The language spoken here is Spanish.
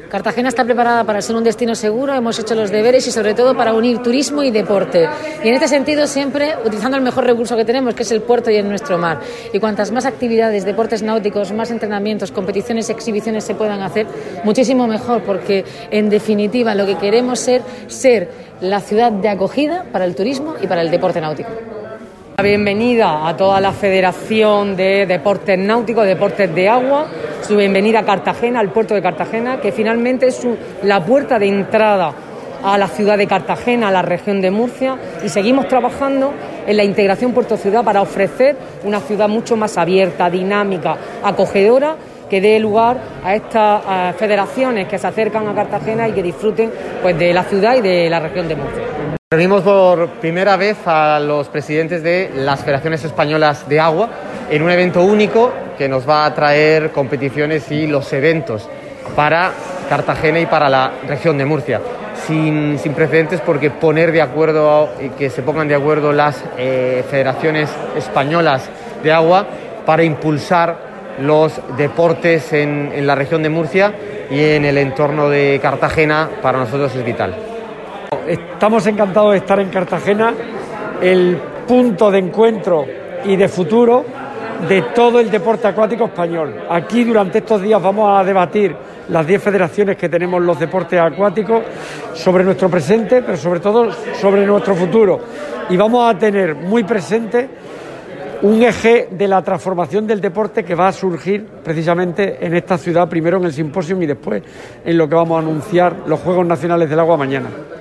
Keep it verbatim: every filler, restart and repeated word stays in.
Cartagena está preparada para ser un destino seguro, hemos hecho los deberes y sobre todo para unir turismo y deporte. Y en este sentido siempre utilizando el mejor recurso que tenemos, que es el puerto y en nuestro mar. Y cuantas más actividades, deportes náuticos, más entrenamientos, competiciones, exhibiciones se puedan hacer, muchísimo mejor, porque en definitiva lo que queremos ser, ser la ciudad de acogida para el turismo y para el deporte náutico. Bienvenida a toda la Federación de Deportes Náuticos, Deportes de Agua, su bienvenida a Cartagena, al puerto de Cartagena, que finalmente es su, la puerta de entrada a la ciudad de Cartagena, a la región de Murcia, y seguimos trabajando en la integración puerto-ciudad para ofrecer una ciudad mucho más abierta, dinámica, acogedora, que dé lugar a estas a federaciones que se acercan a Cartagena y que disfruten pues, de la ciudad y de la región de Murcia. Reunimos por primera vez a los presidentes de las Federaciones Españolas de Agua en un evento único que nos va a traer competiciones y los eventos para Cartagena y para la región de Murcia. Sin, sin precedentes, porque poner de acuerdo y que se pongan de acuerdo las eh, Federaciones Españolas de Agua para impulsar los deportes en, en la región de Murcia y en el entorno de Cartagena para nosotros es vital. Estamos encantados de estar en Cartagena, el punto de encuentro y de futuro de todo el deporte acuático español. Aquí durante estos días vamos a debatir las diez federaciones que tenemos los deportes acuáticos sobre nuestro presente, pero sobre todo sobre nuestro futuro. Y vamos a tener muy presente un eje de la transformación del deporte que va a surgir precisamente en esta ciudad, primero en el simposio y después en lo que vamos a anunciar los Juegos Nacionales del Agua mañana.